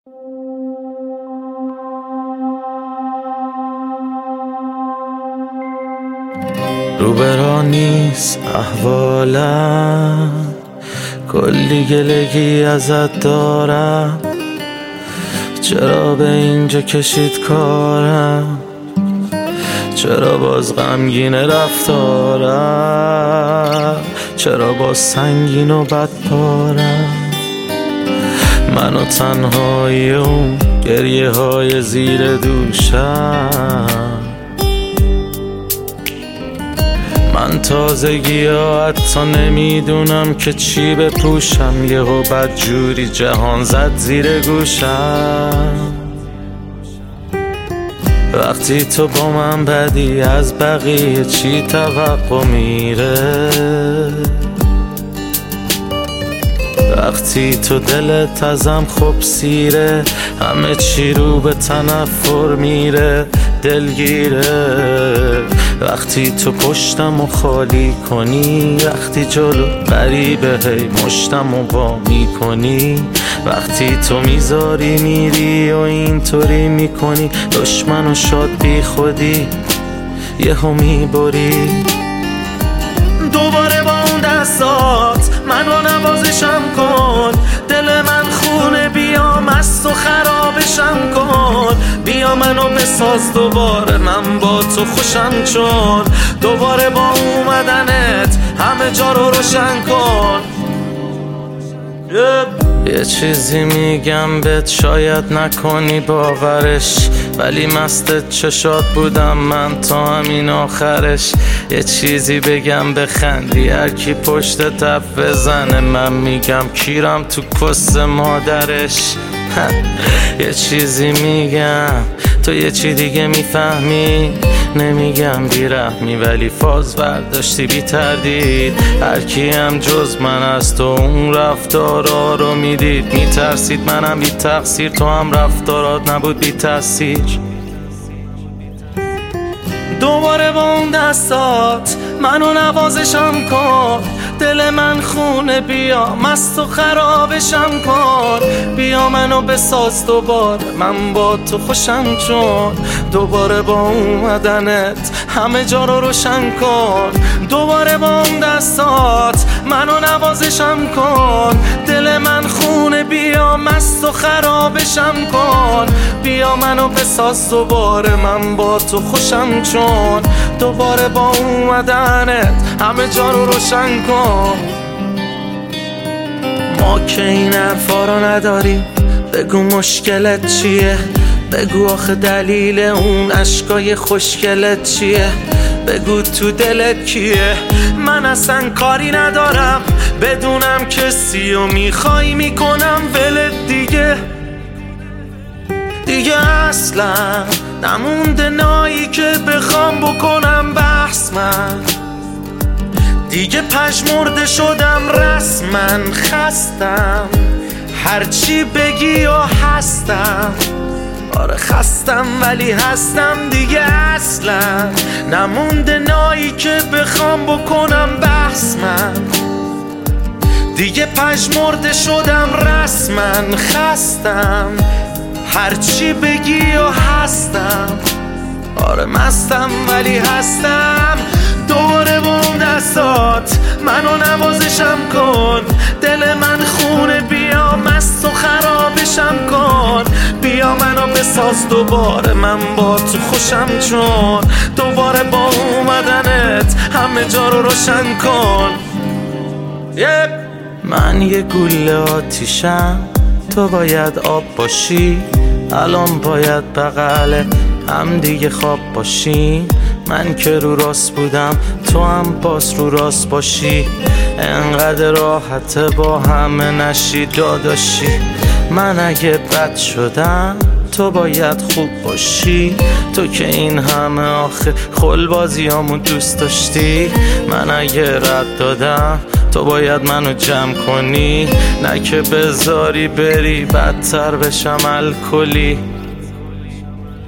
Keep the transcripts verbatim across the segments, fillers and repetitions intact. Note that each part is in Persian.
روبرا نیست احوالم، کلی گلگی ازت دارم. چرا به اینجا کشید کارم؟ چرا باز غمگین رفتارم؟ چرا باز سنگین و بدپارم؟ من و تنهایی اون گریه های زیر دوشم. من تازگی ها حتی نمیدونم که چی بپوشم، یهو بدجوری جهان زد زیر گوشم. وقتی تو با من بدی از بقیه چی توقع میره؟ وقتی تو دلت ازم خوب سیره، همه چی رو به تنفر میره، دلگیره. وقتی تو پشتم و خالی کنی، وقتی جلو غریبه هی مشتم و وا میکنی، وقتی تو میذاری میری و اینطوری میکنی، دشمن و شاد بی خودی یهو میبری. دوباره با اون دستات منو نوازشم کن، دل من خونه بیا مست و خرابشم کن. بیا منو بساز دوباره من با تو خوشم، چون دوباره با اومدنت همه جا رو روشن کن. یه چیزی میگم بهت شاید نکنی باورش، ولی مست چشات بودم من تا همین آخرش. یه چیزی بگم بخندی هر کی پشت تف بزنه، من میگم کیرم تو کس مادرش. یه چیزی میگم تو یه چی دیگه میفهمی، نمیگم بیرحمی ولی فاز برداشتی بی تردید. هرکی هم جز من از تو اون رفتارا رو میدید، میترسید منم بی تقصیر، تو هم رفتارات نبود بی تاثیر. دوباره با اون دستات منو نوازشم کن، دل من خونه بیا مست و خرابشم کن. بیا منو بساز دوباره من با تو خوشم، چون دوباره با اومدنت همه جا رو روشن کن. دوباره با اون دستات منو نوازشم کن، دل من خونه بیا مست و خرابشم کن. بیا منو بساز دوباره من با تو خوشم، چون دوباره با اومدنت همه جا رو روشن کن. ما که این حرفا رو نداریم، بگو مشکلت چیه؟ بگو آخه دلیل اون عشقای خوشگلت چیه؟ بگو تو دلت کیه؟ من اصلا کاری ندارم بدونم کسی و میخوای میکنم ولت دیگه. دیگه اصلا نمونده نایی که بخوام بکنم بحث، من دیگه پژمرده شدم رسما، خستم هرچی بگی و هستم. آره خستم ولی هستم دیگه، اصلا نمونده نایی که بخوام بکنم بحث، من دیگه پژمرده شدم رسما، خستم هرچی بگی و هستم. آره مستم ولی هستم. دوباره با اون دستات منو نوازشم کن، دل من خونه بیا مست و خرابشم کن. بیا منو بساز دوباره من با تو خوشم، چون دوباره با اومدنت همه جا رو روشن کن. yeah. من یه گوله آتیشم، تو باید آب باشی، الان باید بغل هم دیگه خواب باشی. من که رو راست بودم تو هم باز رو راست باشی، انقدر راحته با همه نشی داداشی. من اگه بد شدم تو باید خوب باشی، تو که این همه آخه خلبازیامو دوست داشتی. من اگه رد دادم تو باید منو جمع کنی، نه که بذاری بری بدتر بشم الکلی.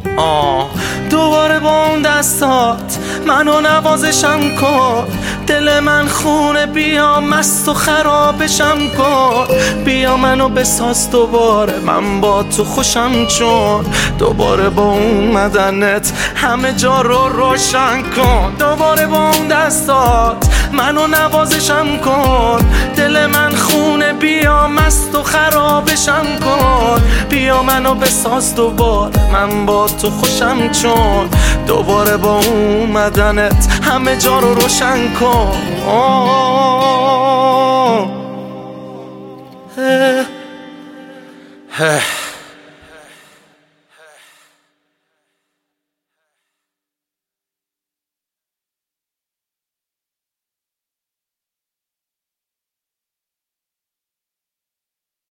آه دوباره با اون دستات منو نوازشم کن، دل من خونه بیا مست و خرابشم کن، بیا منو بساز دوباره من با تو خوشم چون، دوباره با اومدنت همه جا رو روشن کن، دوباره با اون دستات منو نوازشم کن، دل من خونه بیا مست و خرابشم کن، بیا منو بساز دوباره من با تو خوشم چون، دوباره با اومدنت همه جا رو روشن کن. آه. اه. اه.